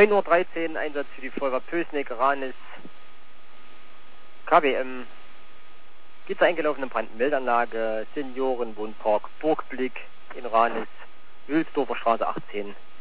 9:13 Uhr, Einsatz für die Feuerwehr Pößneck, Ranis, KWM, Gitter eingelaufene Brandmeldanlage, Seniorenwohnpark, Burgblick in Ranis, Wülsdorfer Straße 18.